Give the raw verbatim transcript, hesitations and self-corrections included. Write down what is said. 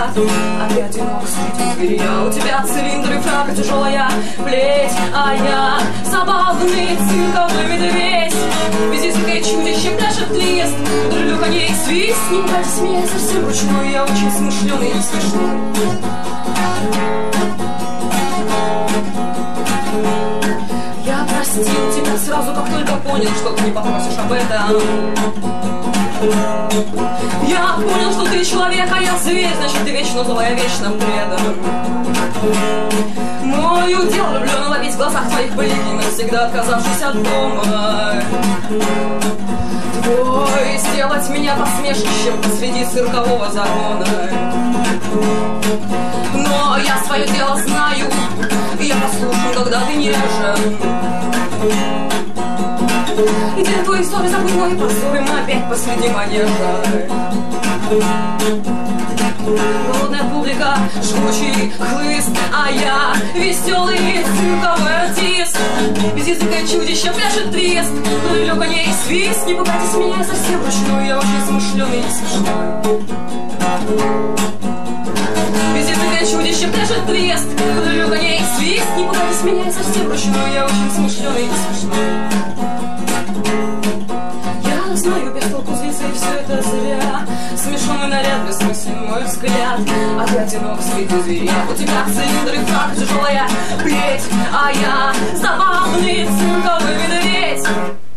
взгляд, а ты одинок среди зверя. У тебя цилиндры, фрак и тяжелая плеть, а я забавный цирковый медведь. Без языка и чудище пляшет лист, дрелю коней свист. Не пугайтесь меня, я совсем ручной, я очень смышленый и смешной. Я простил тебя сразу, как только понял, что ты не попросишь об этом. Я понял, что ты человек, а я зверь, значит ты вечно злая, вечно предан. Мое дело влюбленно ловить в глазах твоих блики, навсегда отказавшись от дома. Твой сделать меня посмешищем посреди циркового загона. Но я свое дело знаю, и я послушаю, когда ты нежен. Где твои ссоры, забудь мои позоры, мы опять посреди манежа. Голодная публика, жгучий хлыст, а я веселый цирковый артист. Без языка и чудища пляшет трест, но и лёг коней свист. Не пугайтесь меня, я совсем ручной, я очень смышленый и смешной. Без языка и чудища пляшет трест, но и лёг коней свист. Не пугайтесь меня, я совсем ручной, я очень смышленый и смешной. Я знаю, без толку злиться, и все это зря. Смешной наряд, бессмыслен мой взгляд, а ты одинок среди зверя. У тебя цилиндры, фрак, тяжелая плеть, а я забавный цирковый медведь.